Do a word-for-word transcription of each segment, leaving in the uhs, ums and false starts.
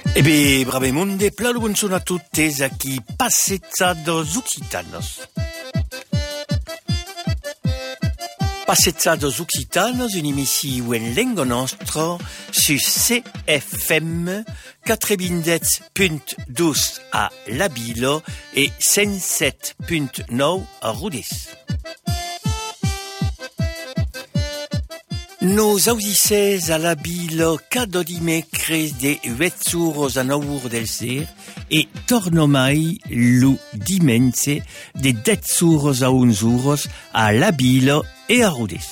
E beh, brave monde, plalo buongiorno a tutti, a chi passezza dos Occitanos. Passezza dos Occitanos, un'émission en lengo nostro su C F M quatre-vingt-dix punt dos a Labilo et cent sept punt nou a Rodés. Nos audissez a Labilo cada dimecres de huit euros a nou euros del ser et torno mai lo dimense de dez euros a onze euros a Labilo et a Rodés.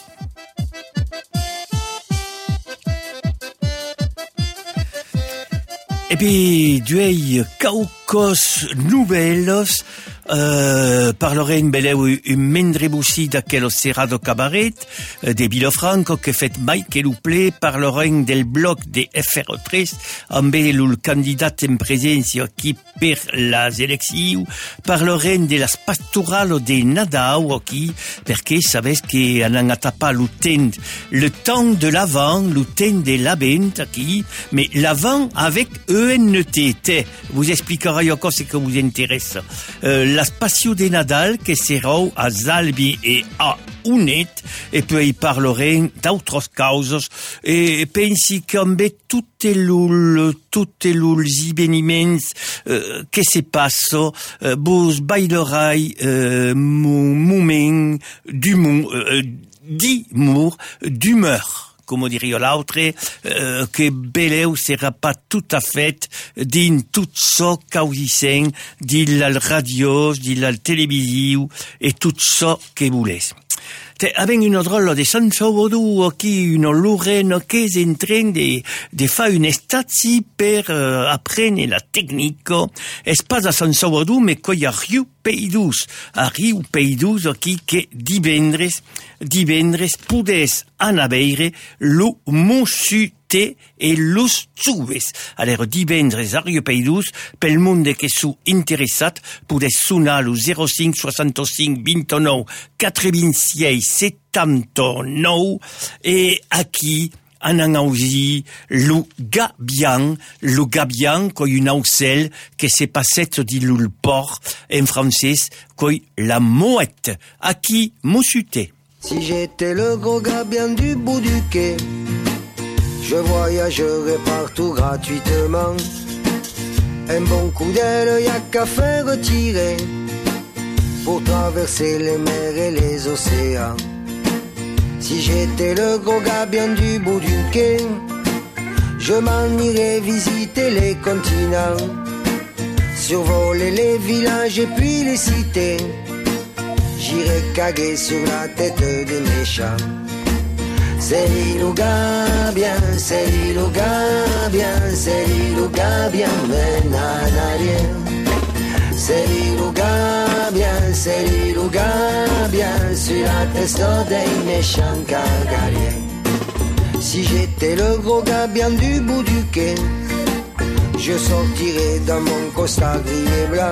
E puis, duei caucos novellos, Uh, parlerem beleu un mendrebusi d'aquel Serrado Cabaret, uh, de Vilafranco, que fet mai que l'ouple, parlerem del bloc de F R tres, amb el candidat en presència aquí per les eleccions, parlerem de las pastorales de Nadal aquí, perquè sabes que anan a tapar le temps, le temps de l'avant, le temps de l'avent aquí, mais l'avant avec E N T. Te, vous expliquerai encore ce que vous intéresse. Uh, las Passio de Nadal, que serà a Zalbi e a Unet, e poi parlerem d'autres causes, e pensi que amb tutte l'ul, tutte l'uls eveniments uh, que se passo, uh, vos bailerai uh, moment d'humour, uh, d'humour, d'humeur. Comme dirait l'autre, euh, que beleu sera pas tout à fait din tout ça causissent, din la radio, din la télévision, et tout ça que voulez. Avec une drôle de San Salvador qui une Lorraine qui est en train de, de faire une station pour euh, apprendre la technique. C'est pas à San Salvador, mais qu'il y a Rio Pays douze. À Rio Pays douze qui que divendres, divendres podes anar veure lo monsute et los subes. Alors divendres a Rio Pays douze, pel monde que sou interessat, podes sonar lo zero cinc soixante-cinq vingt-neuf quatre-vingt-seize setanta-nou et aquí anan aussi lo gabian, lo gabian coi un aucel que se passette di l'ul port en français coi la mouette. Aquí mosute. Si j'étais le gros gabian du bout du quai, je voyagerais partout gratuitement. Un bon coup d'aile, y'a qu'à faire retirer pour traverser les mers et les océans. Si j'étais le gros gabian du bout du quai, je m'en irais visiter les continents, survoler les villages et puis les cités. J'irais caguer sur la tête des méchants. C'est l'île gabian, c'est l'île gabian, c'est l'île gabian, mais nanarien. C'est l'île gabian, c'est l'île gabian, sur la tête des méchants cagariens. Si j'étais le gros gabian du bout du quai, je sortirais dans mon costard gris et blanc,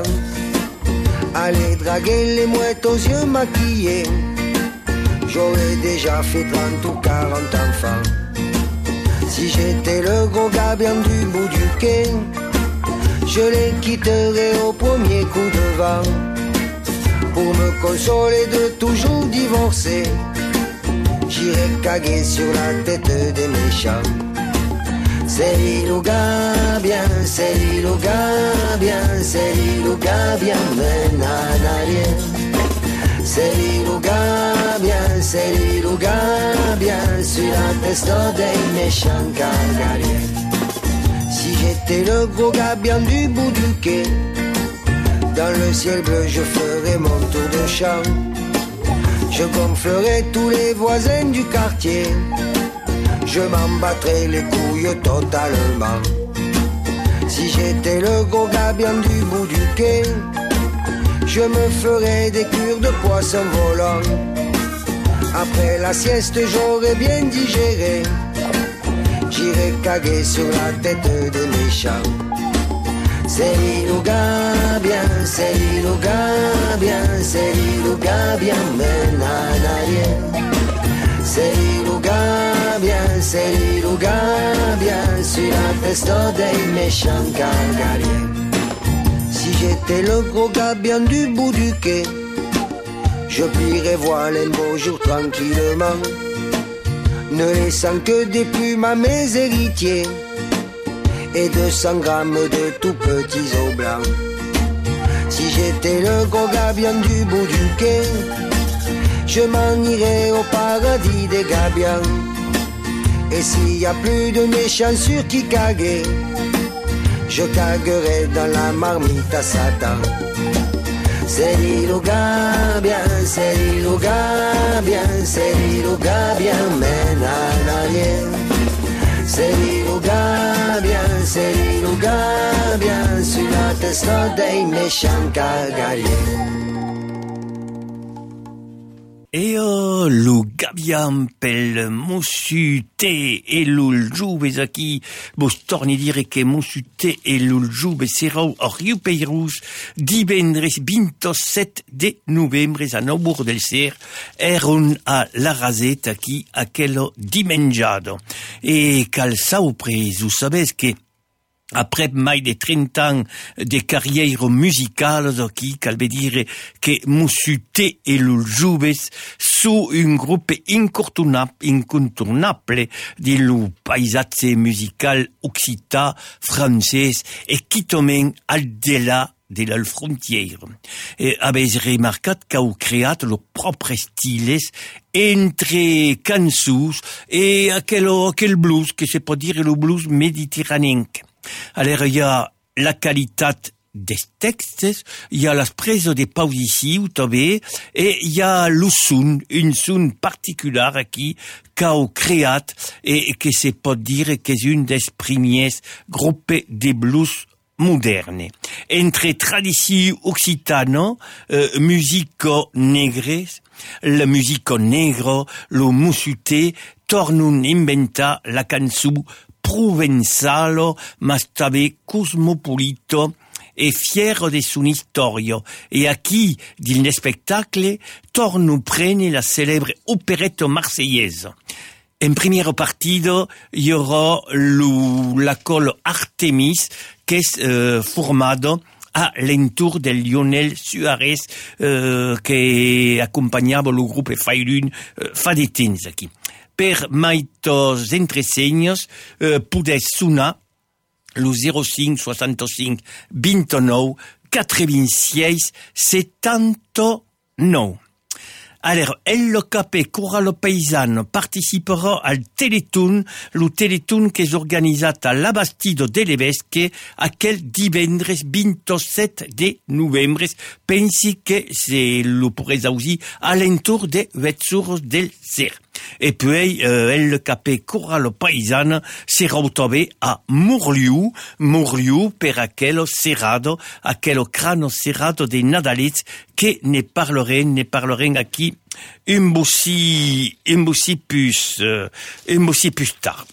aller draguer les mouettes aux yeux maquillés. J'aurais déjà fait trente ou quarante enfants. Si j'étais le gros gabian du bout du quai, je les quitterais au premier coup de vent, pour me consoler de toujours divorcer. J'irais caguer sur la tête des méchants. C'est l'île gabian, c'est l'île gabian, c'est l'île gabian, mais nanarien. C'est l'île gabian, c'est l'île gabian, sur la tête des méchants cagariens. Si j'étais le gros gabian du bout du quai, dans le ciel bleu je ferais mon tour de chant. Je gonflerais tous les voisins du quartier, je m'en battrais les couilles totalement. Si j'étais le gros gabian du bout du quai, je me ferais des cures de poisson volant. Après la sieste j'aurais bien digéré, j'irai caguer sur la tête des méchants. C'est l'île gabian, c'est l'île gabian, c'est l'île gabian, mais nanarien. C'est l'île gabian, sei lo gabbia sulla testa dei méchants gargariens. Si j'étais le gros gabian du bout du quai, je plierais voile un beau jour tranquillement, ne laissant que des plumes à mes héritiers et deux cents grammes de tout petits os blancs. Si j'étais le gros gabian du bout du quai, je m'en irais au paradis des gabians. Et s'il y a plus de méchants sur qui caguer, je caguerai dans la marmite à Satan. C'est l'île au gabien, c'est l'île au gabien, c'est l'île au gabien, mène en arrière. C'est l'île au gabien, c'est l'île au gabien, sur la testa dei méchants cagaliers. Eo lo gabiam pel mossute e l'uljube aquí, vos torni dire che mossute e l'uljube serau a Riu Peirous divendres vintoset de novembre a Naubourg del Ser eron a la Razette aquí aquello dimengiado. E cal saupres, vous savez que après mai de trente ans de carrière musicale qui cal veut dire que Mossute et l'Uljubes sont un groupe incontournable, incontournable de lo paisatge musical occitan, français et qui tombe al-delà de la frontière. Et avez remarquat qu'au créat le propre styles entre cançons et aquel, aquel blues, que se peut dire le blues méditerranéen. Alors, il y a la qualité des textes, il y a la prise des pauses ici, ou et il y a le son, une son particulière qui, qu'a créé, et que se peut dire que c'est une des premiers groupes de blues modernes. Entre tradition occitane, euh, musico negre, la musico negro, le Mossute, tornun inventa la canzone provenzalo, ma també cosmopolito e fiero de son historia. E aquí, del spectacle, torno prene la célèbre opérette marseillaise. En primer partido, il y aura la col Artemis, que es euh, formado à l'entour de Lionel Suárez, euh, que accompagnava le groupe Fairun euh, fa de temps aquí. Per maitos entresenyos eh, poder sonar lo zero cinc soixante-cinq vingt-neuf quatre-vingt-seize setanta-nou. Alors, el capé Coralo Paisano participera al Téléthon, le Téléthon que és organitzat a la Bastida de l'Evesque aquel divendres vintoset de novembre. Pensi que se lo pourrez aussi à l'entour de Vetsuros del Ser. Et puis, euh, el capé Coralo Paisano sera també a Mourliou, Mourliou per aquel serrado, aquel crano serrado de Nadalets que ne parleren, ne parleren aquí un bossi, un bossi plus, euh, un bossi plus tard.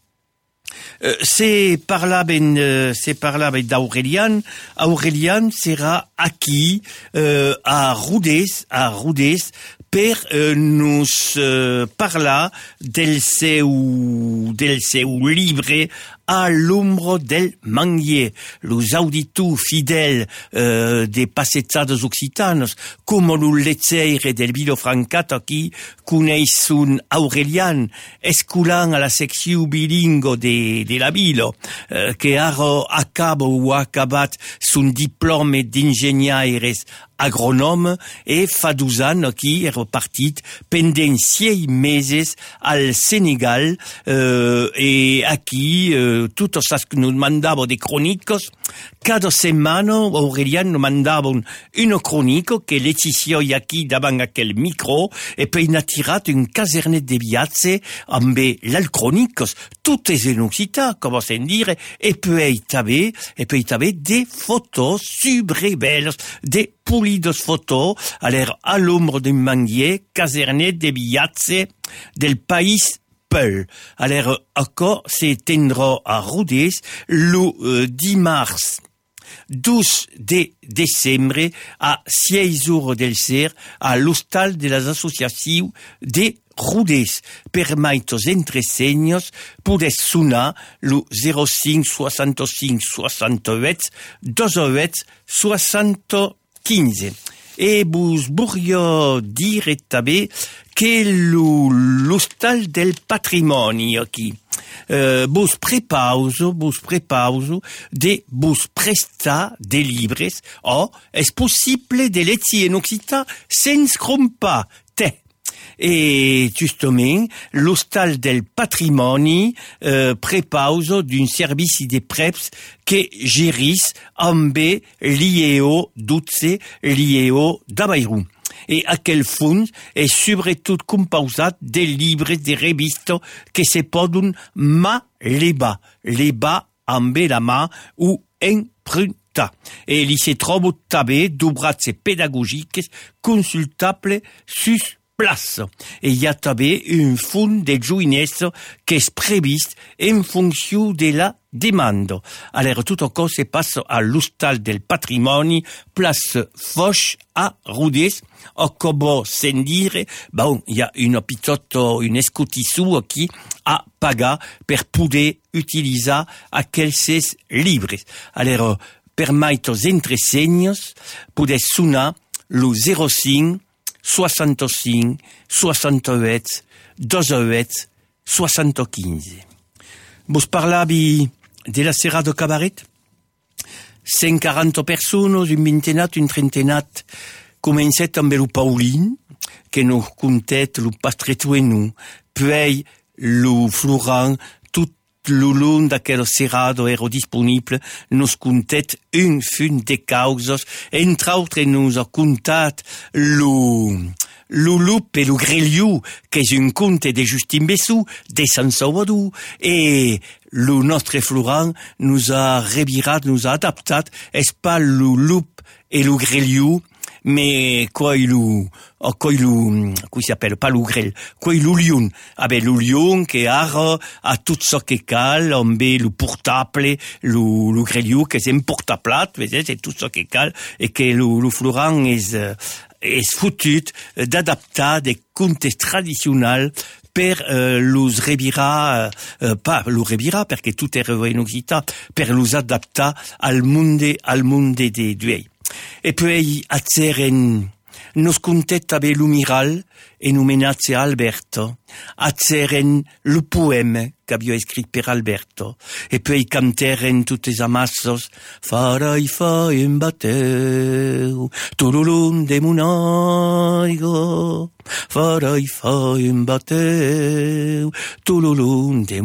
Euh, c'est par là ben, euh, c'est par là ben d'Aurelian. Aurelian sera aquí, euh, à Rodez, à Rodez, per euh, nous euh, parla del seu, del seu libre à l'ombre del manguier. Los auditors fidèles euh, des passezzades occitanos, comme le letzeire del Vilafrancat qui connaissent Aurelian, esculant à la section bilingue de, de la ville, euh, que ara acaba ou acabat son diplôme d'ingénieurs agronome et fa douze ans qui est repartit pendant six meses al Sénégal euh, et aquí euh, tout ça que nous mandava des chroniques. Cada setmana Aurelian nous mandava une chronique que Laetitia y aquí davant aquel micro et puis n'a tirat une casernet de viatge amb l'al chroniques tout est en occitan, comment se dire, et puis t'avais et puis t'avais des photos super belles, des pulidos photos, alors à l'ombre d'un manguier, casernet de viatge del país Peul. Alors, encore, s'éteindra à Rodez le euh, dix mars douze de décembre à six jours del Ser à l'hostal de les associations de Rudés per maitos entresenhos pudes sonar lo zero cinc seixanta-cinc seixanta-vuit vint-i-vuit soixanta-quinze. E vos voglio dire també que lo, l'Hostal del Patrimoni aquí, uh, vos prepauso, vos prepauso de vos prestar des libres, o és possible de leti en occitan sens crompar te. E justament l'Hostal del Patrimoni uh, prepauso d'un servici de preps que geris amb l'I E O dotze, l'I E O d'Avairú. E aquel fons è sobretot composat de libres de revistes que se poden ma levar, levar amb la mà o empruntar. E li se troba també d'obrats pedagogiques consultables sus place. Et il y a també un fons de joinès que és previst en fonction de la demande. Alors, tout encore se passe à l'Hostal del Patrimoni, place Foch à Rodés. O comme sen dire, bon, il y a une pitotto, une escotissou aquí a pagar per poder utiliser aquells libres. Alors, per maitos entresenhos, podes sonar lo zero cinc seixanta-cinc seixanta-vuit vint-i-vuit soixanta-quinze. Vos parlavi de la Serra do Cabaret? cent quaranta persones, un vintenat, un trentenat, comencet amb lo Paulin, que nous contet lo Pastretuenu, puis lo Florent, tout lo long d'aquel serrado era disponible, nos contet un fun de causes, entre autres nous a contat lo, lo Lup e lo Greliu, que és un conte de Justin Bessou, de Sant Salvador, et lo nostre Florent nous a revirat, nous a adaptat, és pas lo Lup e lo Greliu, mais quoi il ou quoi il ou quoi s'appelle pas l'ougrel quoi il ou lion ah ben le lion qui a à tout ce qui cal on met le portable le le greliu que c'est un portaplat c'est tout ce qui cal et que le le Florent est est foutu d'adapter des contes traditionnels per euh, los revira euh, pas lo revira perché tout est revu en occitan per los adapter al monde al monde de duei. E poi a Zeren nos contet també l'Umiral enomenat Alberto, a Zeren le poème qu'avio escrit per Alberto, e poi canteren tuttes amassos farai fa un bateu, tululun de munaigo, farai fa un bateu, tululun de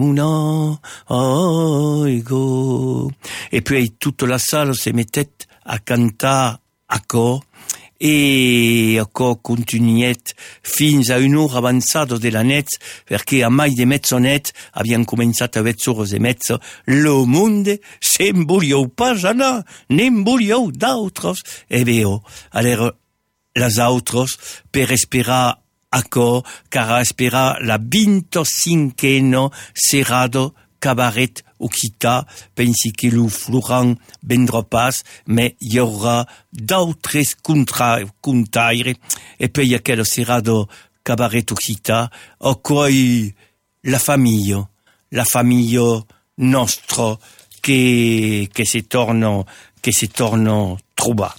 munaigo. E poi toute la salle se mettet a cantar a cor e a cor continuet fins a un'ora avançada de la net perché a mai de mezzonet havien començat a vetzores de mezzo lo monde s'emboliou pas anar n'emboliou d'autres e veo alors las autres per esperar a cor car a esperar la venticinquena Serrado Cabaret Occitan, pensi que le Florent vendra pas, mais il y aura d'autres contaires. Et puis il y a quel Serrado Cabaret Occitan, o quoi la famille, la famille nostra, che, che se torna, che se torna trop bas.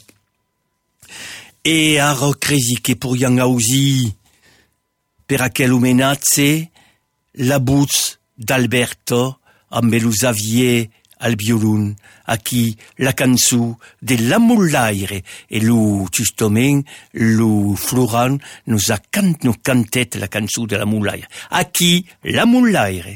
E a cresi che pourrian ausi per aquel omenatze la buz d'Alberto amb lo Xavier al violon, aquí la cançó de la Mulaire, e lo, justament, lo Florent nous a cant, nous cantet la cançó de la Mulaire. Aquí, la Mulaire.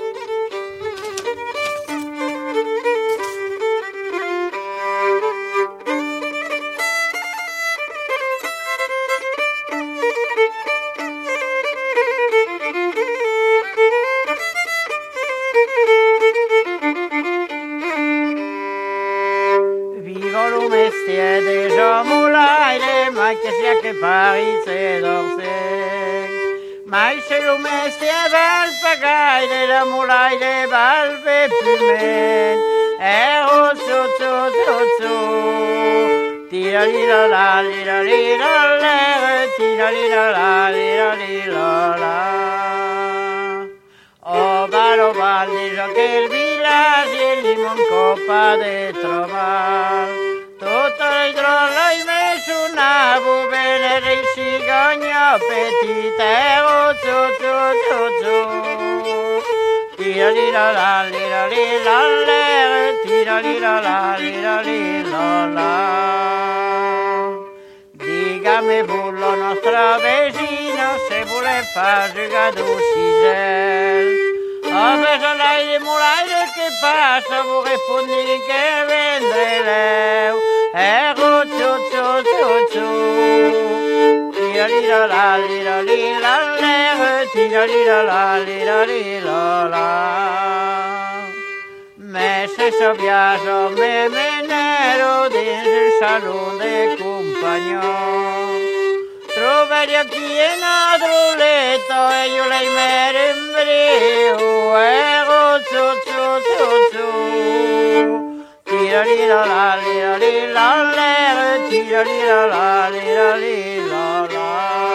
Che Paris c'est d'Orsay. Mais c'est le mestier val pagaille, la moulaille des valves plumées. Et oh, so, so, so, so. Tira-li-la-la, lira-li-la-la, tira-li-la-la, lira-li-la-la. Oh, varo, val, dijo que el village il li manco pas de trobar. Tota la hidrola i me sonava bene reixi gagna petitero, tzu, tzu, tzu, tzu. Tira-li-la-la, lira-li-la-la, tira-li-la-la, lira-li-la-la. Dígame vous, la nostra vecina, se vuole far jugar d'uccisel. A veure l'aire molaire que passa, vous répondez que vendreleu. Ero, tzu, tzu, tzu, tzu. Tira-li-la-la, lira-li-la-la, tira-li-la-la, lira-li-la-la. Me se sabiaso me menero dins il salon de compagnon. Troveria qui en adroletto e io lei mere in brio. Ero, tzu, tzu, tzu, tzu. Tira-li-la-la, lira-li-la-la, tira-li-la-la, lira-li-la-la.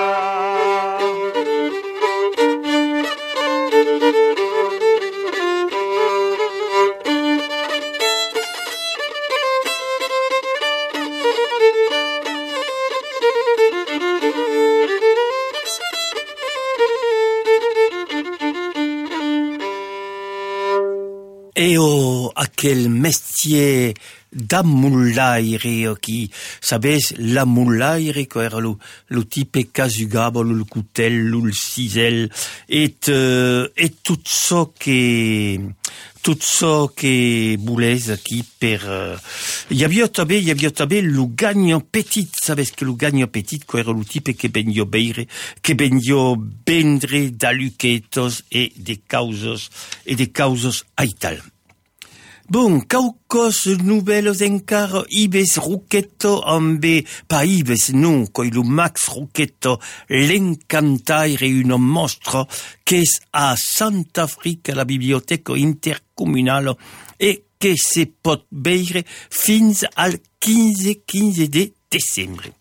E o aquel mestier da mullaire qui, sabes, la mullaire que era lo, lo type casugabo, lo coutel, lo cisel, et, euh, et tout ça que, tout ça que boulez qui per, euh, y havia també, y havia també lo gagno petit, sabes que lo gagno petit que era lo type que benio beire, que benio bendre da luquetos et de causos, et de causos aital. Bon, caucos nouvelles encara Ibes Rucchetto ambe, pa Ibes, non, coi lo Max Rucchetto, l'encantaire un mostre qu'es a Sant'Africa la biblioteca intercomunale e che se pot beire fins al quinze quinze de decembre.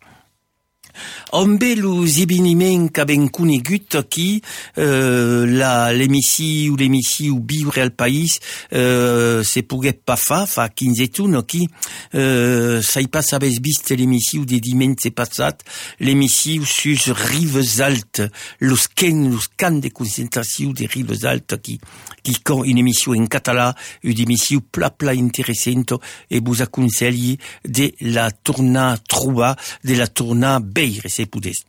Ambe lo zibeniment qu'a ben conegut qui euh, la l'emissi ou l'emissi ou viure al país euh, se poguet pas fa fa quinze toun qui euh, sa y pas sabes vist l'emissi ou de dimense passat l'emissi ou sus Rives Altes los ken los camps de concentration de Rives Altes qui qui quand une émission en català une émission pla pla intéressante et vous aconseille de la tourna trouba de la tourna beire se poudès.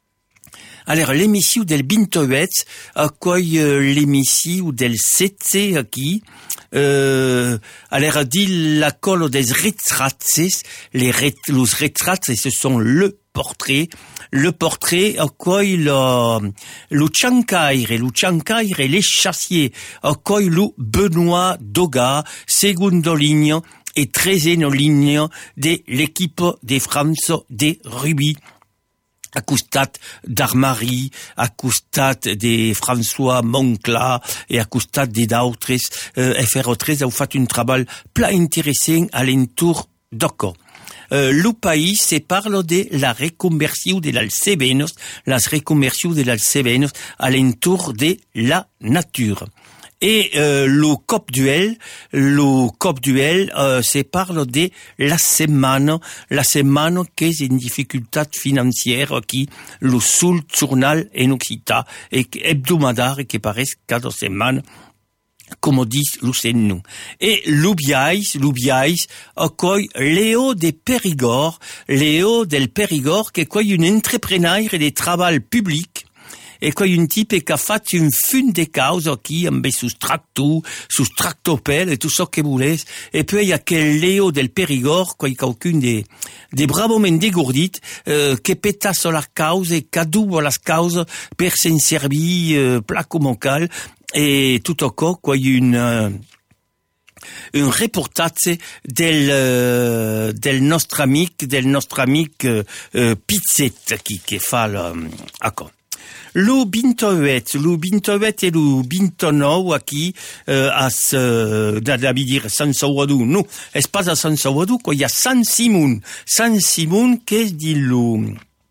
Alors, l'émission del vingt-huit accueille euh, l'émission del setze qui, euh, alors dit la colle des retraces, les ret, los retraces, ce sont le portrait, le portrait accueille le, le Chancaire, le Chancaire, les chassiers accueille le Benoît Doga, secondo ligne et treizième ligne de l'équipe de France de rugby. À costat d'Armari, à costat de François Moncla et à costat de d'autres, euh, F R treize a fait un travail plein intéressant à l'entour d'Oco. Euh, le pays se parle de la reconversion de l'Alcebenos, la reconversion de l'Alcebenos à l'entour de la nature. Et euh, le cop duel, le cop duel euh, se parle de la semaine, la semaine qui est une difficulté financière qui le seul journal en Occitan et hebdomadaire qui paraît cada semaine. Comme dit Lucenu. Et l'Ubiais, l'Ubiais, accueille Léo de Périgord, Léo del Périgord, qui est un entrepreneur de travail public, et quoi un type qui a fait une fune de causes qui amb sus tractou, sus tractopelles et tout ça que voulez. Et puis il y a quel Léo del Périgord, quoi quelqu'un des des bravos men dégourdit, euh, qui péta sur la cause et cadou las causes per s'en servir euh, plat comme cal et tout au cas quoi une euh, un reportage del euh, del nostre amic del nostre amic euh, Pizzet qui qui fa le, accord. Lo bintoet, lo bintoet e lo bintonou aquí euh, as euh, da, da dire San Salvador. No, es pas a San Salvador, quoi, il y a San Simon. San Simon qu'est dit lo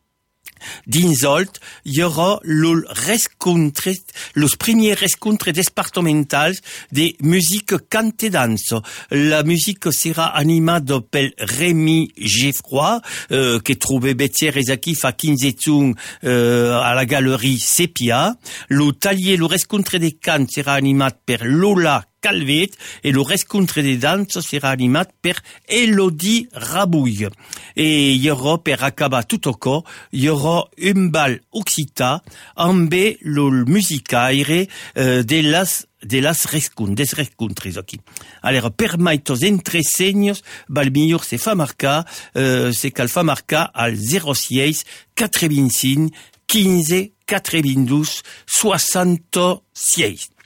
D'insolt, il y aura le rescontre, los premiers rescontres départementales de musique cante et danse. La musique sera animada per Rémi Geffroy, euh, que trouve Bettier aquí fa quinze ans euh, à la galerie Sepia. Le talier, le rescontre des cantes sera animat per Lola Calvet et le rescontre des danses sera animat per Elodie Rabouille. Et il y aura, per acabar tout au corps, il y aura un bal occita amb le musicaire euh, de las de las rescun, des rescontres aquí. Alors, per maitos entresenyos, val millor se fa marcar, euh, se cal fa marcar al zero sis quatre-vingt-cinc quinze quatre-vingt-douze soixante-seize.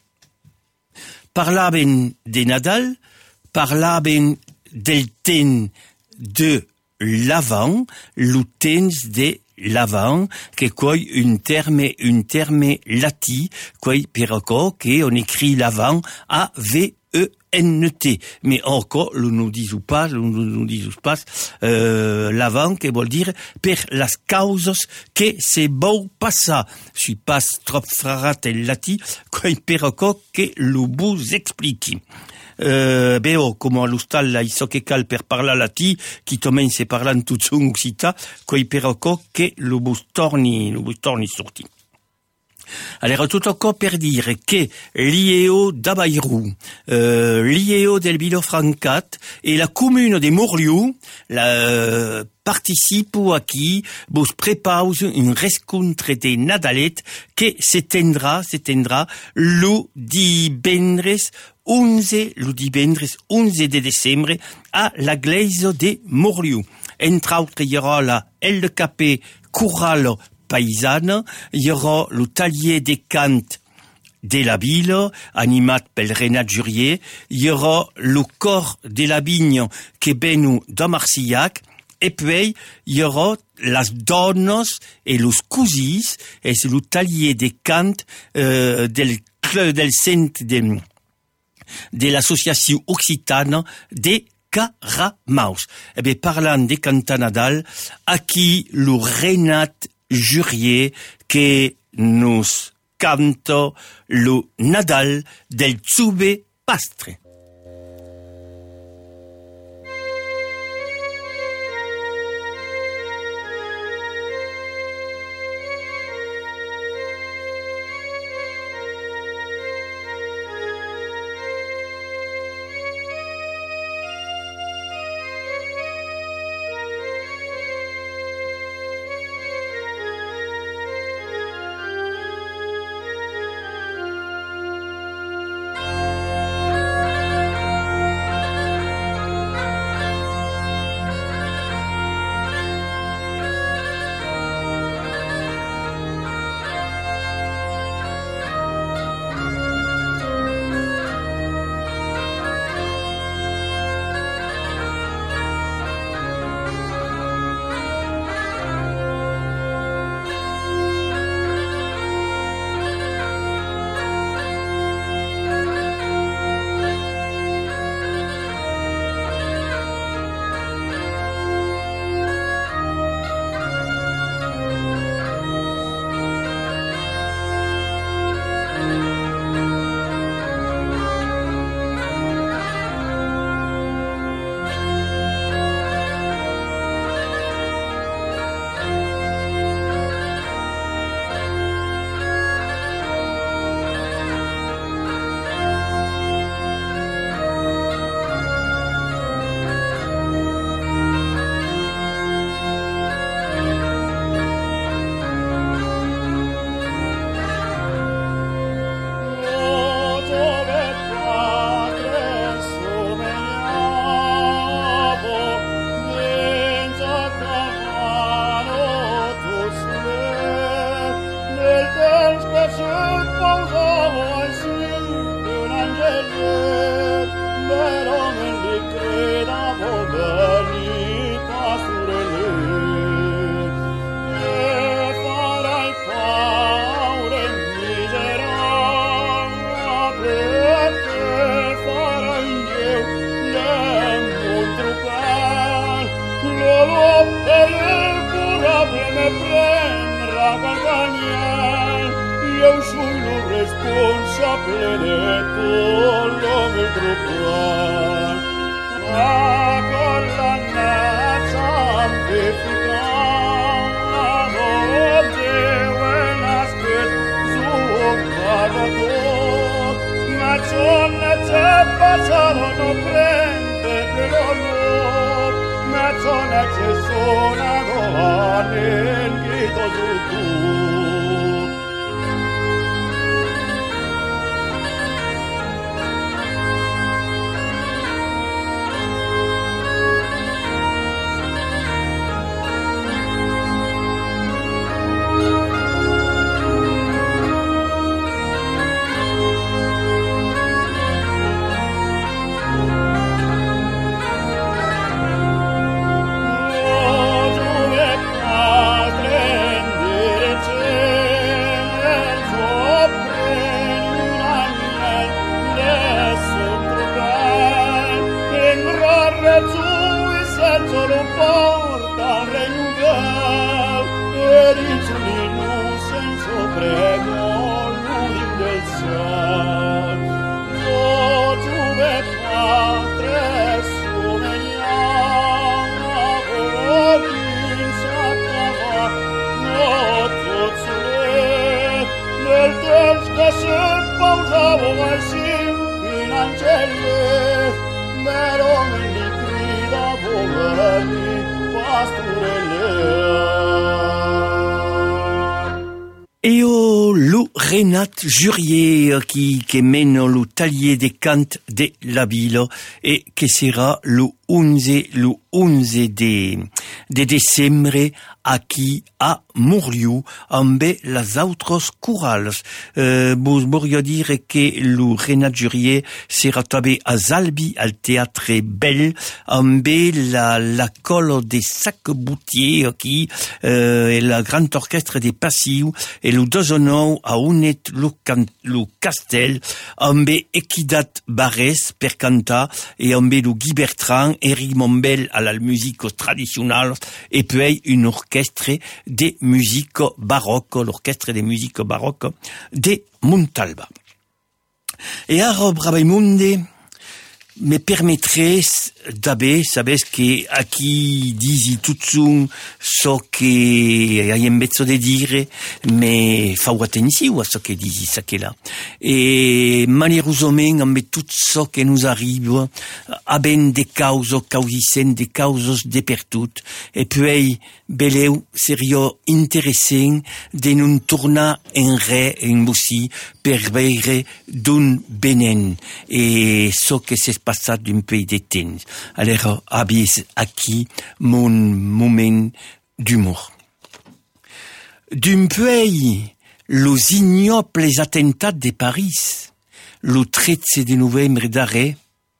Parlaven de Nadal, parlaven del temps de l'avant, le temps de l'avant, que quoi un terme, un terme lati, quoi perco, que on écrit l'avant A V E N T. Mais encore, le nous disons pas, le nous disons pas, euh, l'avant, que veut dire per las causas que c'est beau passa. Je suis pas trop frarat el lati, quoi perco que le vous explique. Euh, beo, como l'hostal la iso que cal per parlar lati, qui tomen se parlant tout son occita, quoi perco que le vous torni, le vous torni sorti. Alors, tout encore per dire que l'I E O d'Abairou, euh, l'I E O del Vilafrancat et la commune de Morliou, la, euh, participent aquí, vos prépausent une rencontre de Nadalet que s'étendra, s'étendra le divendres onze, le divendres onze de décembre à la glaise de Morliou. Entre autres, il y aura la L K P Corral paysanne, il y aura le talier des cantes de la ville, animat pel Renat Jurier, il y aura le corps de la vigne que benu de Marcillac, et puis il y aura las donos et los cousis, et c'est le talier des cantes euh, del club del centre de, de l'association occitane des Caramaus. Eh bien, parlant de Cantanadal, aquí le Renat Jurier que nos canto le Nadal del Tsube Pastre. Eo lo Renat Jurier qui che meno lo taglier des cant de la villa e che sarà lo unze lo unze de de decembre aquí a Muriu ambe las autros curals. Uh, vos voglio dire che lo Renat Jurier sarà tabe a Zalbi al Teatre Bell ambe la la colo de Sac-Boutier aquí uh, e la grande orchestre des Passiu e lo dozonou a unet lo, can, lo castel ambe Equidat Barès per cantar e ambe lo Guy Bertrand, Eric Mombel à la musique traditionnelle et puis une orchestre de musique baroque, l'orchestre de musique baroque de Montalba. Et alors, Brabamonde me permettrait d'abe, sabes que aquí disi tutsun so che hai in mezzo de dire, me fa attenzione a so che disi sa che là. E malheureusement, ambe tout so che nous arrive, aben de causo, causisen de causos de per tout, e puis beleu serio interessant de non tornar en re en bossi per veire d'un benen e so che s'è passat d'un pays de temps. Alors, abis aquí mon moment d'humour. D'un pays, los ignobles attentats de Paris, le tretze de novembre d'arrêt,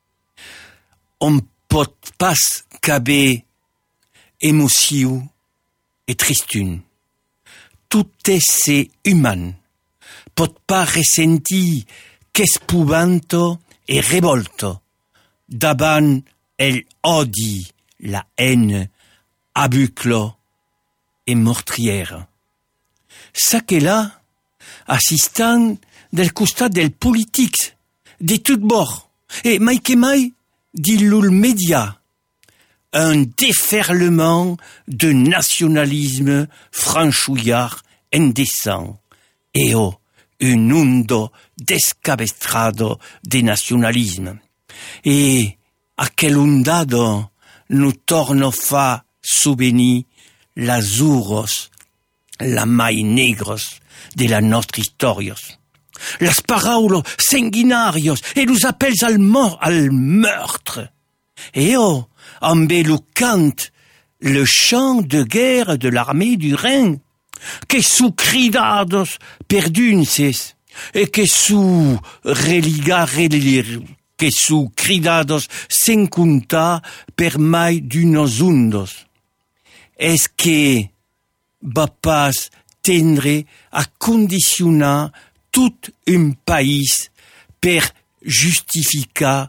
on pot pas caber émotion et tristune. Tout est humain. Pot pas ressentir qu'espouvanto et révolte davant el odi, la haine, abuclo et meurtrière. Ça que là, assistant del costat del politique, de tout bord, et mai que mai, dit l'ul média, un déferlement de nationalisme franchouillard indécent, et oh, un undo descabestrado de nationalisme. Et aquel undado nous torno fa souvenir las uros, la mai negros de la nostra historios. Las paraulos sanguinarios et los appels al, mort, al meurtre. Et oh, ambe le cant, le chant de guerre de l'armée du Rhin, que sous cridados perdunces, et que sous religar relir, que sous cridados sen contar per mai d'unos undos. Est-ce que va pas tendre à conditionner tout un pays per justificar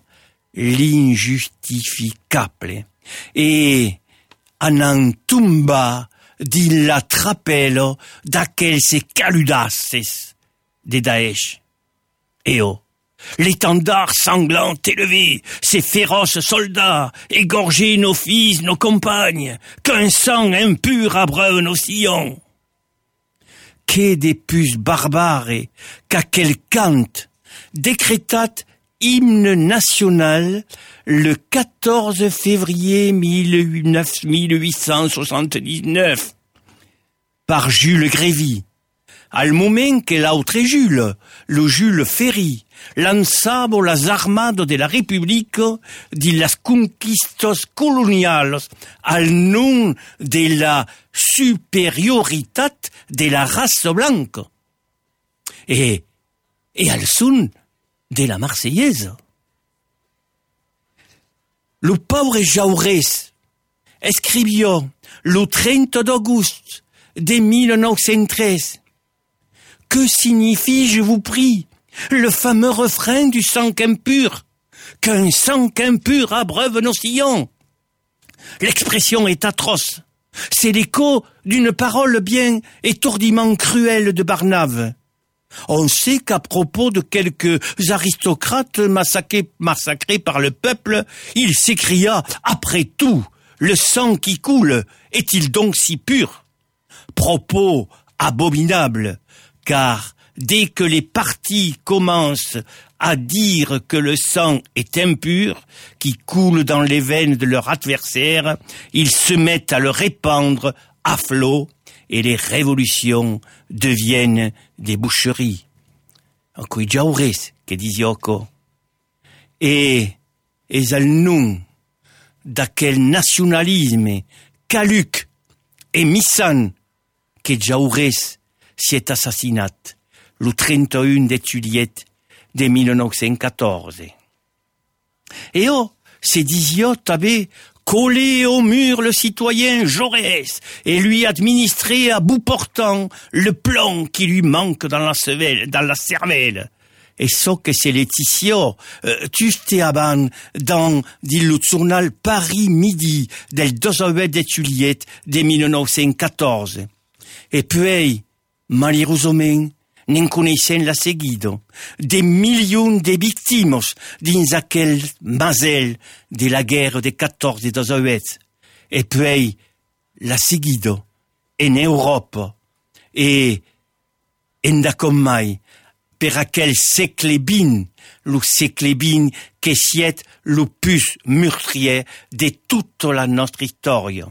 l'injustificable et en tomba di la trapelo d'aquels caludaces de Daesh. Et oh, l'étendard sanglant élevé, ces féroces soldats, égorger nos fils, nos compagnes, qu'un sang impur abreuve nos sillons. Qu'est des puces barbares, qu'à quel cante, décrétat hymne national le quatorze février mille huit cent soixante-dix-neuf par Jules Grévy, al moment que l'autre Jules, le Jules Ferry, lançaba las armadas de la República de las conquistas coloniales al nom de la superioritat de la race blanca et, et al son de la Marseillaise. Le pauvre Jaurès escribió le trente d'août de mille neuf cent treize. Que signifie, je vous prie, le fameux refrain du sang impur, qu'un sang impur abreuve nos sillons? L'expression est atroce. C'est l'écho d'une parole bien étourdiment cruelle de Barnave. On sait qu'à propos de quelques aristocrates massacrés, massacrés par le peuple, il s'écria « Après tout, le sang qui coule est-il donc si pur ?» Propos abominable, car dès que les partis commencent à dire que le sang est impur, qui coule dans les veines de leur adversaire, ils se mettent à le répandre à flot, et les révolutions deviennent des boucheries. Anco i Jaurès, che dizioco. E es al nom d'aquel nationalisme caluc et missant que Jaurès s'y est assassinat le trente et un de juillet de mille neuf cent quatorze. Et oh, c'est dizio avait collé au mur le citoyen Jaurès et lui administré à bout portant le plomb qui lui manque dans la cervelle, dans la cervelle. Et so que c'est Laetitia, euh, juste avant, dans le journal Paris Midi, del dix-huit de juillet de mille neuf cent quatorze. Et puis, malheureusement, n'en connaissent la seguido, des millions de victimes dins aquel mazel de la guerre de quatorze et dix-huit. Et puis, la seguido, en Europe, et en dacom mai, per aquel segle vint, le segle vint que siet le plus meurtrier de toute la nostra història.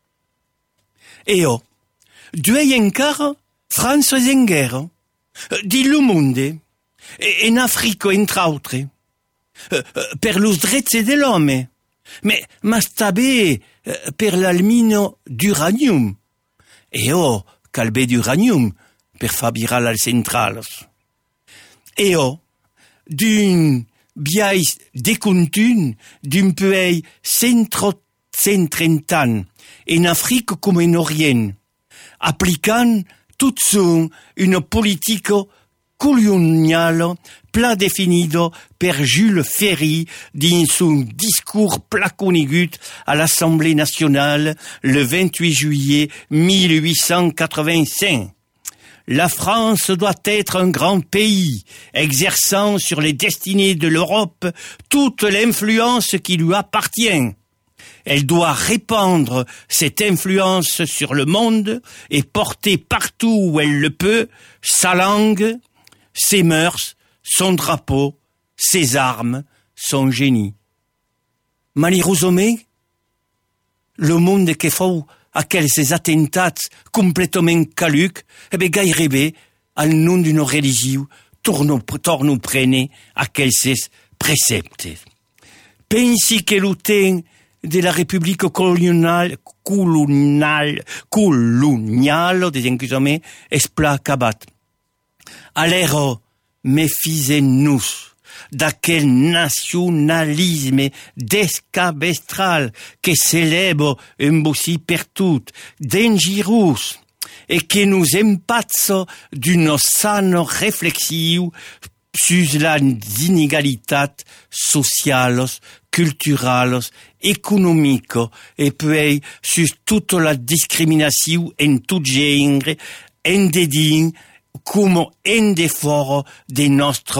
Et oh, duei encara France en guerra, di le monde, en Afrique entre autres, per los drets de l'homme, mais mas també per l'almino d'uranium, e oh, calbe d'uranium per fabricar les centrales. Et oh, d'une biais décontune d'un pays cent trente ans, en Afrique comme en Orient, appliquant tout son une politique coloniale pla définido per Jules Ferry dans son discours placonigut à l'Assemblée nationale le vingt-huit juillet mille huit cent quatre-vingt-cinq. La France doit être un grand pays, exerçant sur les destinées de l'Europe toute l'influence qui lui appartient. Elle doit répandre cette influence sur le monde et porter partout où elle le peut sa langue, ses mœurs, son drapeau, ses armes, son génie. Malheureusement, le monde que fou aquells attentats complètement calucs, eh ben gairebé, al nom d'une religion, torno, torno prene aquells préceptes. Pensi que le temps de la République coloniale, coloniale, coloniale, des es pla acabat. Alors, méfiez-nous d'aquel nationalisme descabestral que célèbre un bossi per tout, dangereux, et que nous empatze d'une sane réflexion sur les inégalités sociales, culturelles, économiques, et puis sur toute la discrimination en tout genre, en dédigne comme un des forts de notre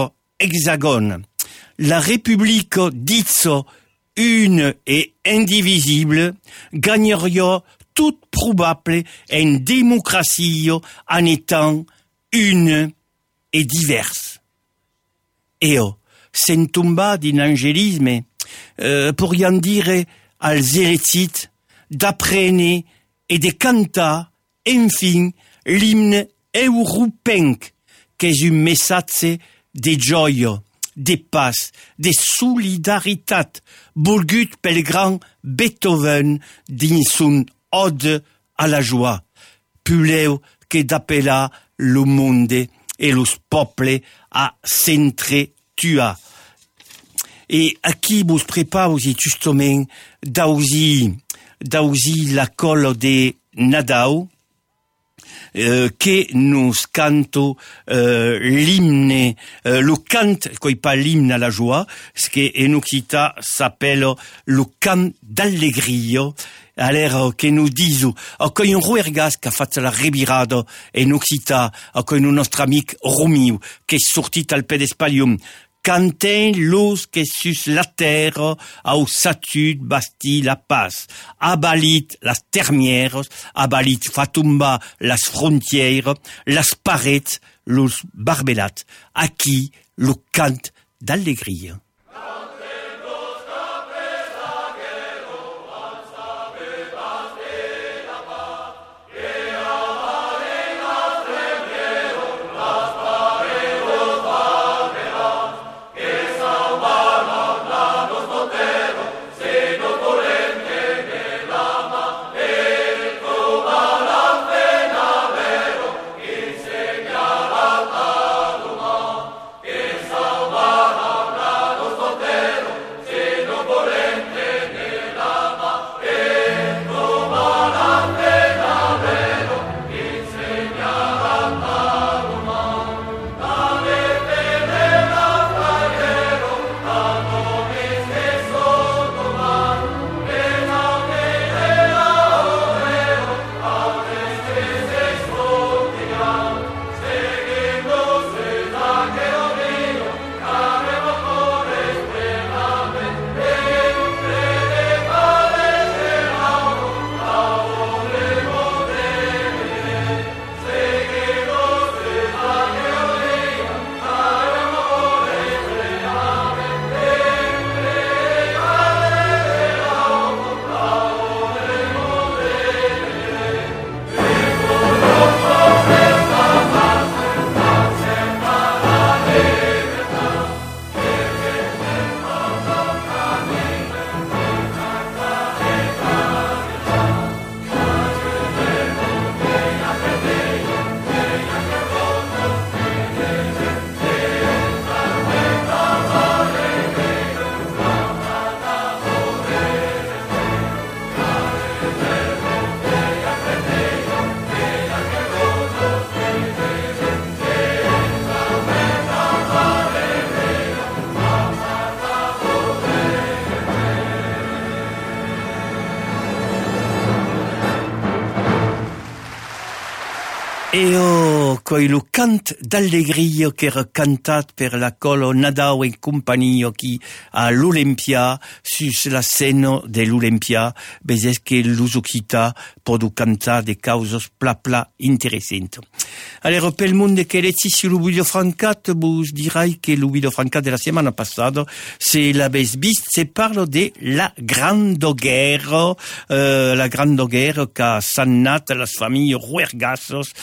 hexagone. La République dite une et indivisible gagnerait toute probable une démocratie en étant une et diverse. Et oh, c'est tomba d'un angélisme, euh, pourrions dire als hérétites, d'apprendre et de cantar, enfin, l'hymne européen, qui est un message de joie, de paix, de solidarité, volgut pel grand Beethoven dans son ode à la joie, plus que d'appela le monde et los peuples à s'entretuer. Et à qui vous prépare justement d'ausi, d'ausi la colle de Nadao, euh, que nous canto euh, l'hymne, euh, le cant, quoi pas l'hymne à la joie, ce qui en Occità s'appelle le cant d'allegria. Alors, que nous disons, que un ruergas qui a fait la revirada en Occità, que un nostre amic Romeo, qui est sorti al pedespalium, canten los que sus la terre au satud basti la paz, abalit las termieres, abalit fatumba las frontières, las parets, los barbelat, aquí le cant d'allegria. E oh, coi lo cant d'allegria che era cantat per la colo Nadao e compagnia qui a l'Olympia, sus la scène de l'Olympia, bezes que l'Usoquita podu cantar de causos pla pla interessant. Alors, pel monde che lezzi su l'Ubido Francat, vos dirai que l'Ubido Francat de la settimana passata, se l'avesse vist, se parlo de la Grande Guerre, euh, la Grande Guerre qu'a sannat las familles ruergassos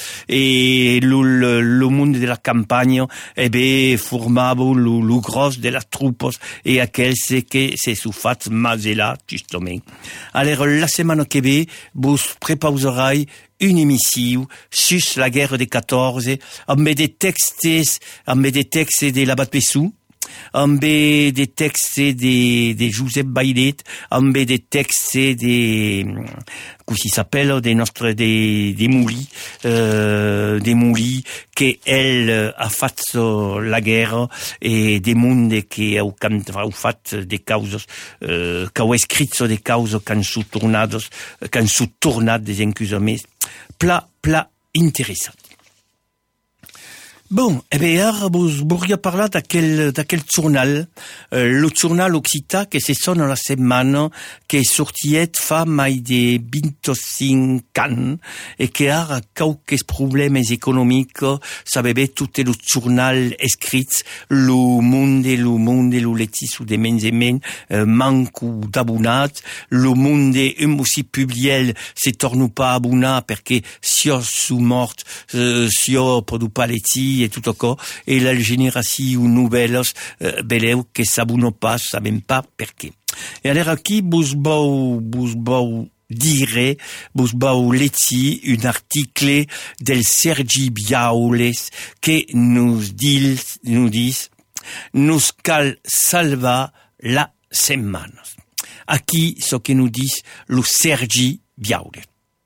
e lo, lo, lo monde de la campagna e be formavo lo, lo gros de las troupes e aquels que se su fat mazela justament. Alors la setmana que ve vos prepauserai une émission sur la guerre des quatorze amb des textes amb des textes de l'abat Pessou, amb des textes de, de Josep Bailet, amb des textes de, comment il s'appelle, des nostres, des, des moulis, euh, des moulis, que elle a fait la guerre, et des mondes qui ont fait des causes, euh, qui ont écrit des causes quand sont tournados, quand sont tournades des incusaments, pla, pla, intéressant. Bon, eh bien, ara vos volia parlar d'aquel, d'aquel journal, euh, le journal Occità que se sona la setmana, que sortiet fa mai de vint-i-cinc ans, e que ara quauques problemes economics, sabebe tot el journal escrits, lo monde, lo monde, lo letis ou de menys e menys, euh, manco d'abonats, lo monde, un aussi publiel, se torno pas abonar, perché si ho su mort, euh, si ho produ pas leti, et tout encore, et la génération nouvelles, euh, beleu que s'abuno pas, savem pas perché. Et alors aquí, vos bau, vos bau dire, vos bau leti un article del Sergi Biaules que nous dit, nous dit, nous cal salvar la setmana. Aquí, ce que nous dit le Sergi Biaules.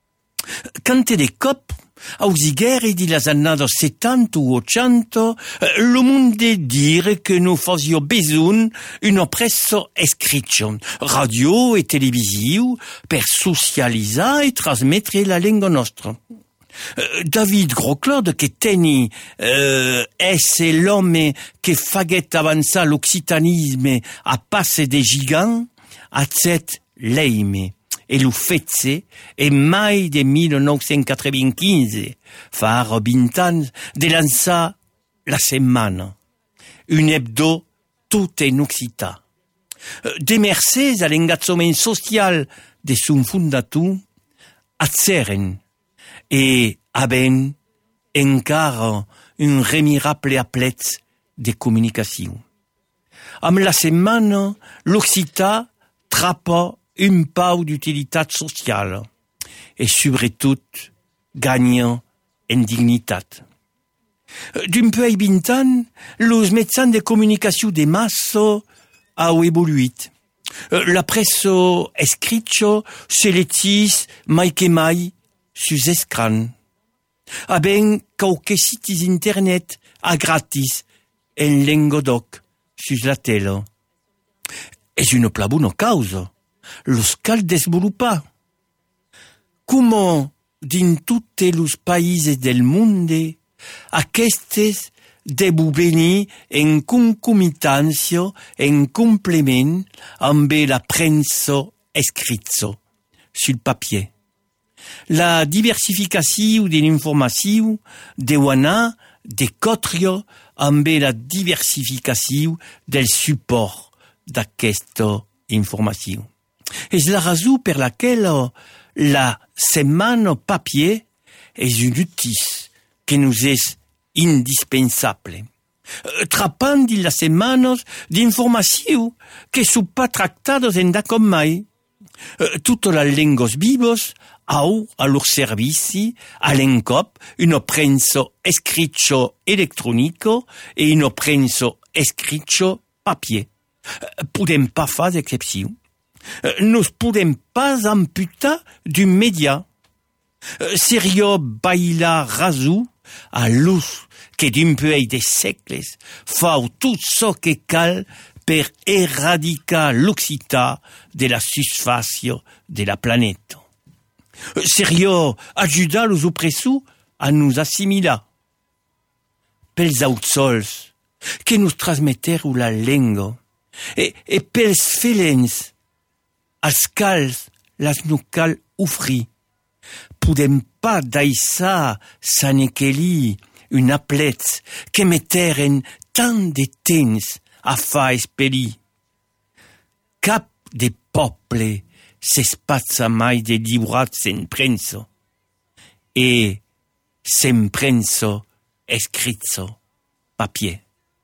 Quante de cop, ausigere di las annados settanta o ottanta, lo monde dire che nous fasio besoin un oppresso escriccio, radio e televisiu, per socializzare e trasmettere la lingua nostra. David Groclod, che teni eh, esse l'homme che faguet avanzar l'occitanisme a passe de gigant, a zet leime. E lo fece, e mai de millenovecentquinze, fa vint ans, de lançar la setmana, un hebdo tot en occità. De mercès a l'engazzament social de son fundator, atzeren, e haben encara un remirable aplet de comunicació. Amb la setmana, l'occità trapa un pau d'utilitat sociale et sobretot gagna en dignitat. D'un peu ai vint ans, los metzans de comunicació de massa au evoluït. La presse escrita se letis mai que mai sus escran. A ben quauques sites internet a gratis en lengodoc sus la tele. És una plabuna causa. Los cal desvolupar. Comment, din tutte los païses del monde, aquestes debu venir en concomitància, en complement amb la premsa escrita sul papier. La diversificació de l'informació deu anar de contra amb la diversificació del suport d'aquesta informació. És la raison per laquelle la setmana papier és un outil que nous és indispensable. Trapant de les setmanes d'informació que són pas tractades en com mai. Totes les llengües vives au a leur servici a l'encop una premsa escrita electrònica e una premsa escrita papier. Podem pas fer d'excepció. Nous podem pas amputar d'un média. Seria bailar raso a l'ús que d'un peu de segles fau tot ce que cal per erradicar l'occità de la surfàcia de la planeta. Seria ajudar los opressors a nous assimilar. Pels outsols que nous transmetteru la lengua e, e pels felens als cals las no cal ofrir. Podem pas daissar s'anequelir un aplet que metteren tant de temps a fa esperir. Cap de poble s'espatza mai de lliurats en premsa e s'en premsa escrita papier.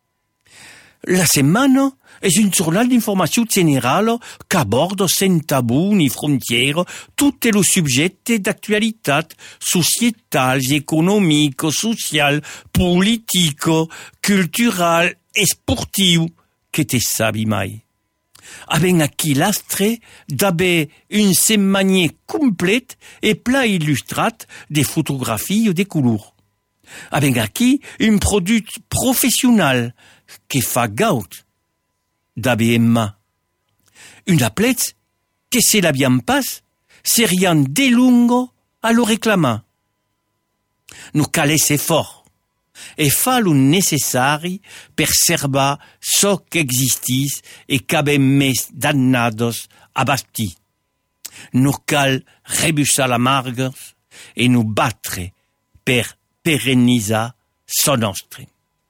La setmana és un journal d'informació general que aborda sen tabú ni frontières tots els subjectes d'actualitat societals, econòmics, social, polític, cultural, esportiu, que te sabi mai. Avem aquí l'astre d'haver un setmanier complet e pla il·lustrat de fotografies de color. Avem aquí un produit professional que fa gaut d'haver en mà. Un aplet que se l'haviam pas serian de lungo a lo reclamar. No cal ésser fort. e fa lo necessari per serba so che existis e qu'abem mes dannados abasti. Nu cal rebussar la margues e nu batre per perennizar so nostre.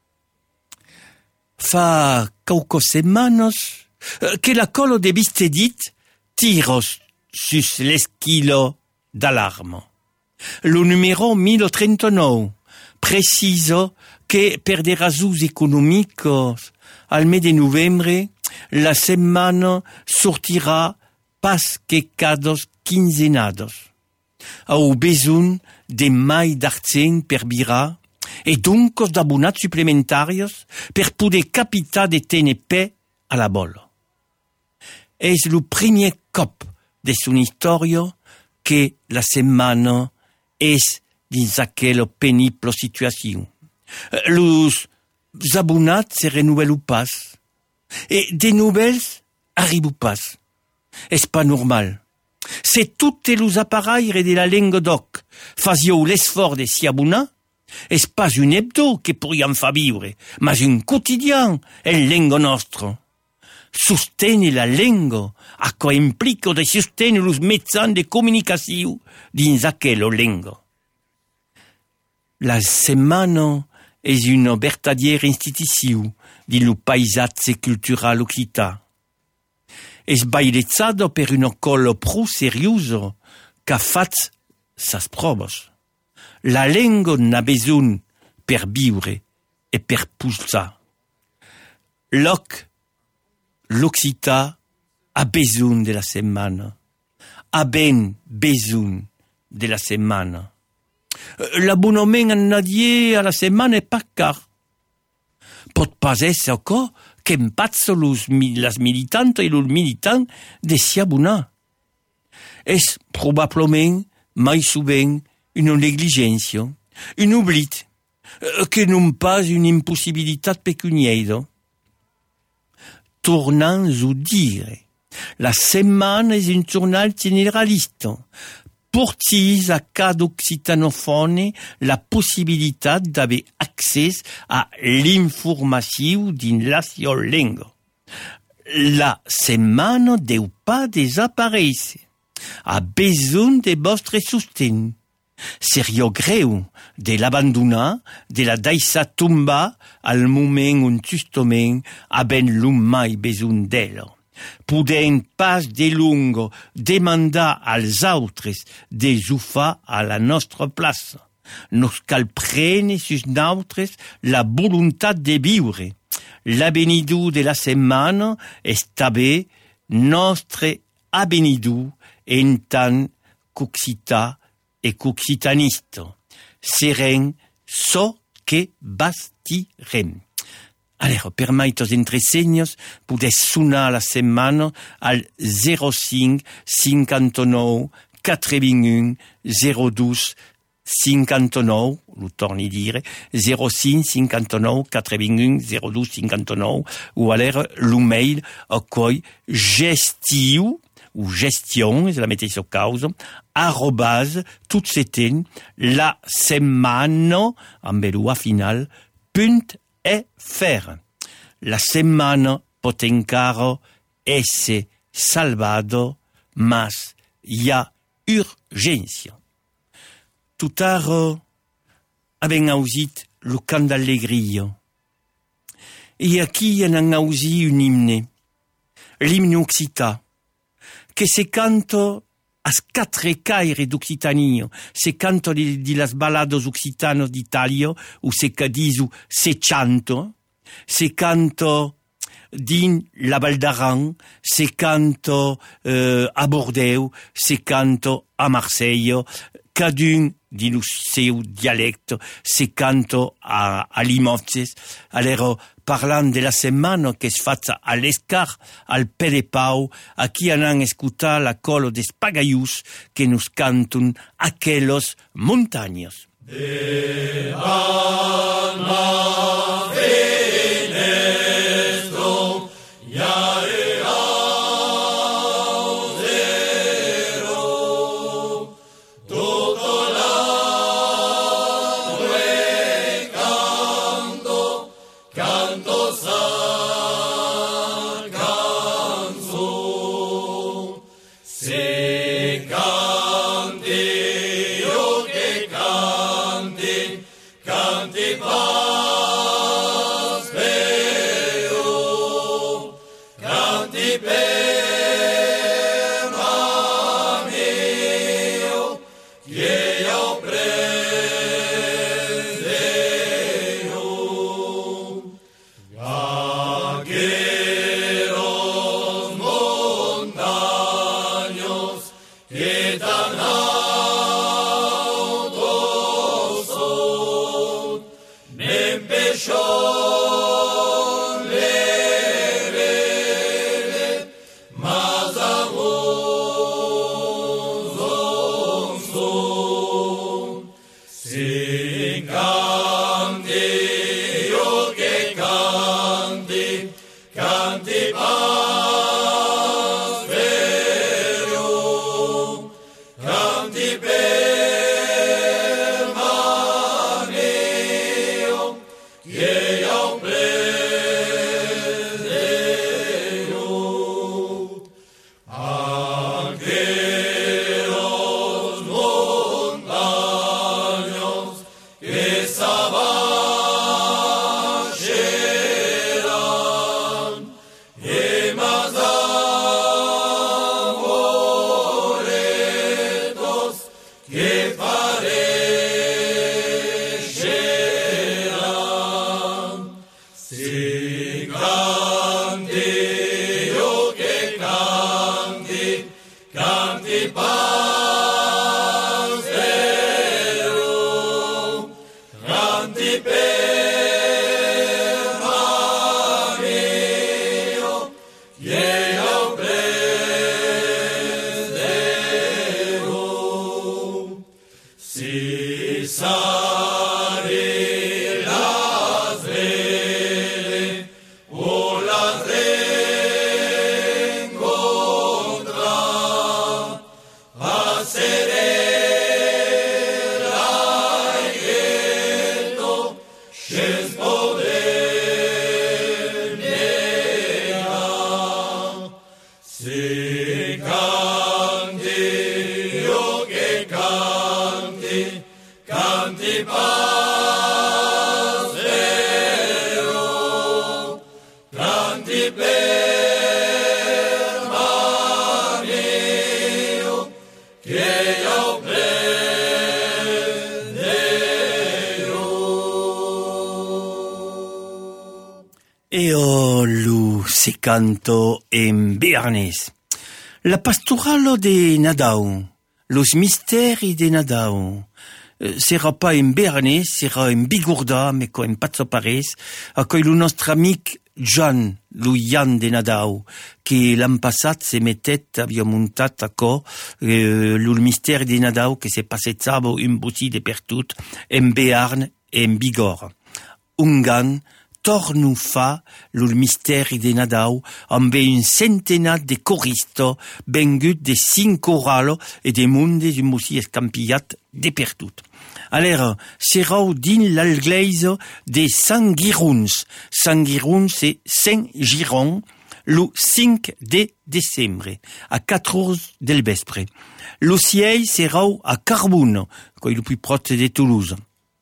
Fa caucos semanas che la colo de bistedit tiros sus l'esquilo d'alarma. Lo numero mille trentanou preciso che per de rasus economicos al mes de novembre la setmana sortirà pas que cados quinzenados. Au besoin de mai d'argent per birra e duncos d'abonats supplementarios per poder capitar de tene pe a la bola. Es lo primer cop de son historia que la setmana es dins aquella penible situació. Los abonats se renouvellent pas e de nouvelles arribent pas. És pas normal. Se tutti los appareils de la lengua doc faziau l'esforç de s'y abonar, és pas un hebdo que pourriam fa viure, mas un quotidian en lengua nostra. Sostene la lengua, a co implica de sostene los mezzans de comunicació dins aquella lengua. La setmana és una vertadiera institució dins lo paisatge cultural occitan. És bailezzato per una colla pro seriosa che ha fatto sas provas. La lingua n'a besoin per vivere e per pulsar. L'oc, l'Occità, ha besoin de la setmana. Ha ben besoin de la setmana. L'abonnement en nadie a la setmana è pas car. Pot pas ésser ancora que empatzo los, las militantes e los militants de s'y abonar. És probablement mai sovint una negligència, un oblit, que non pas una impossibilitat pecuniaire. Tornant-ho dire, la setmana és un journal generalista, portis a cada occitanofone la possibilitat d'haver accés a l'informació dins la seva lengua. La setmana deu pas desaparèixer. Ha besoin de vostre sosten. Seria greu de l'abandonar, de la deixar tombar al moment on justament havent lo mai besoin d'ella. Podem pas de lungo demandar als autres de zufar a la nostra plaça. Nos cal prene sus nautres la voluntat de viure. L'avenidu de la setmana és també nostre avenidu en tant qu'occità e qu'occitanista. Serem so que bastirem. Alors, per maitos entresenyos, podeu sonar la setmana al zero cinc cinquanta-nou quatre-vingt-un zero dos cinquanta-nou, lo torni a dire, zero cinc cinquanta-nou quatre-vingt-un zero dos cinquanta-nou, ou alors l'email a coi gestiu, ou gestion, és la mateixa causa, arrobase, tot seten, la setmana, amb el a final, punt e fer. La setmana pot encara esse salvado, mas hi ha urgència. Tot ara avem ausit lo cant d'allegria. I aquí han ausit un himne, l'himne occità, que se canto as quatre caire d'Occitania, se canto di, di las balados occitanos d'Italia, o se cadisu se canto, se canto din la Val d'Aran, se canto euh, a Bordeaux, se canto a Marseille, cadun di lo seu dialecto, se canto a, a Limoges. Alors, parlant de la setmana que es fața a l'Escar, al Pe de Pau, aquí anan escutar la colo des pagaius que nos cantun aquelos montañas. De alma fenestro, iare audero, toco la Eo lu se canto en Béarnès. La pastorale de Nadao, los misteri de Nadao, eh, sera pas en Béarnès, sera en Bigorda, mais co en Pazzo Parés, accueille le nostre amic Jean, lu Jan de Nadao, qui l'an passat se mettet havia muntat a co eh, lu misteri de Nadao que se passezzavo un bossi de pertut en Béarn e en Bigorre. Ungan tornu fa l'ul misteri de Nadao amb un centenat de coristo vengut de cinc oralo e de mundes un mussi escampillat de pertut. Alors, serau din l'algleiso de Sant Giruns. Sant Giruns c'est Saint Giron, le cinq de décembre, à quatre heures del vespre. Le siège serau a Carbono, coi le plus proche de Toulouse.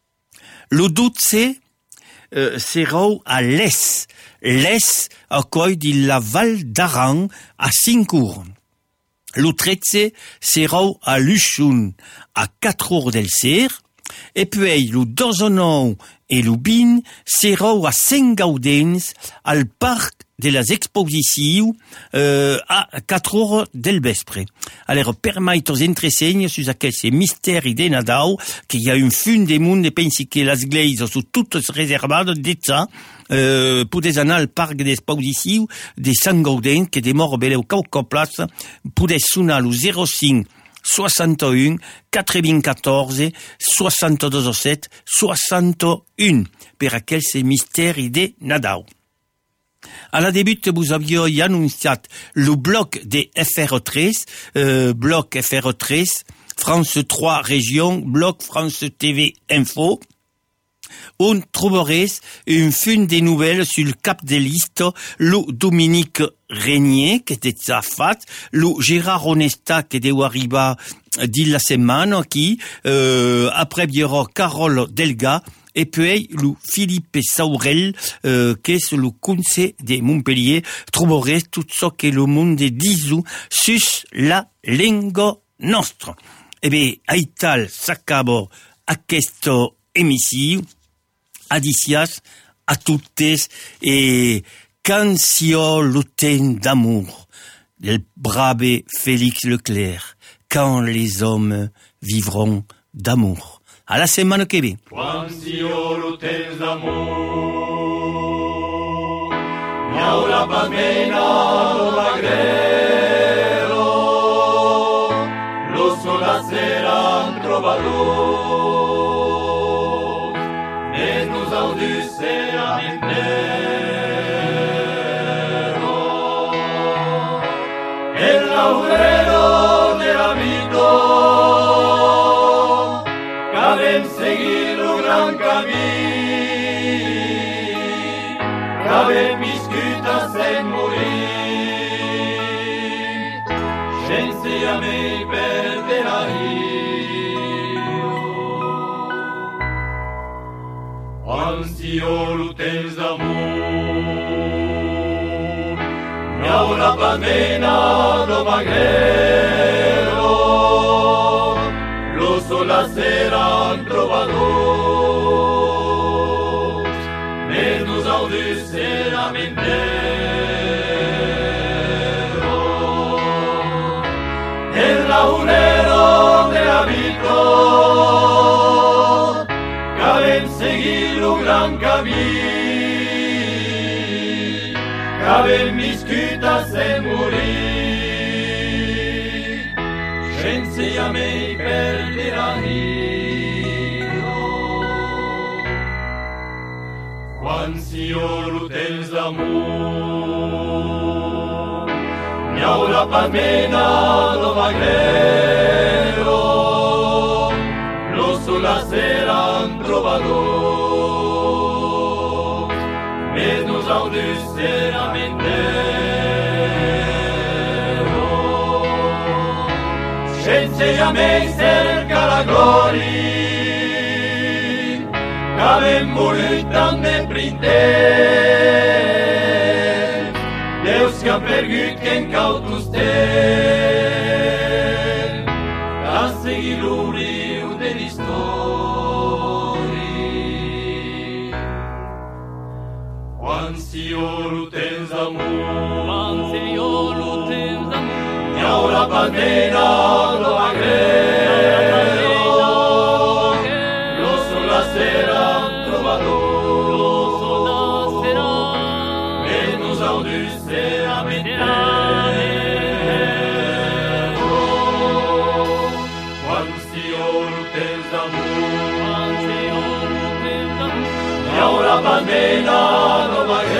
Le douze Euh, serau a l'Es. L'Es accueille de la Val d'Aran à Cincourt. Le treize serau a Luchun à quatre heures del Cer. Et puis le douze et le vingt serau a Saint-Gaudens al parc de las exposicions euh, à quatre heures del vespre. Alors, permaitos entresegnes sus aquests misteri de Nadao, qu'il y a un fun de monde de pensi que las gleises sont toutes reservades de ça, euh, podes anar al parc d'exposicions de Sant-Gaudens, que demora beleu cauca place, podes sonar lo zero cinc soixante-un quatre-vingt-quatorze soixante-deux sept soixante-un per aquells misteri de Nadao. À la début, vous aviez annoncé le bloc des F R trois, euh, bloc F R trois, France trois régions, bloc France T V Info. On trouverait une fin de nouvelles sur le cap de liste, le Dominique Régnier, qui était sa fait, le Gérard Onesta, qui est arrivé dit la semaine, qui, euh, après, il y aura Carole Delga, et puis le Philippe Saurel, euh, qui est le conseil de Montpellier, trouverait tout ce que le monde dit sur la langue nostra. E beh, aital s'acabo a questo émission, adicias a toutes et cancio l'automne d'amour del brave Félix Leclerc, quand les hommes vivront d'amour. À la semaine qui vient. Cancio l'automne d'amour, miau la bambina lo magrero, lo sola sera un trovador, e nos audicea mentero, el laurero della vita, caben seguir lo gran camino, caben miscutas en morir, senza a me perderà io. Ansio l'utens d'amor, miau la pandena do magrero, lo sola sera un trovador, menus audicera mentero, el laurero de habito, caben seguir un gran camino, caben mis quitas en morir, senza a me perderà io. Quanzio l'utens d'amor, miau la palmena do magrero, lo sola sera un trovador, menus audicera mentero, senza a me cerca la gloria, caben morir tan de printer, Deus que han pergut que en cautus ten, a seguir l'uriu de l'histori. Quanzio l'utens d'amor, quanzio l'utens d'amor, miau la pandena do magrero, lo sola sera un trovador, menus audicera mentero. Quanzio l'utens d'amor, miau la pandena do magrero,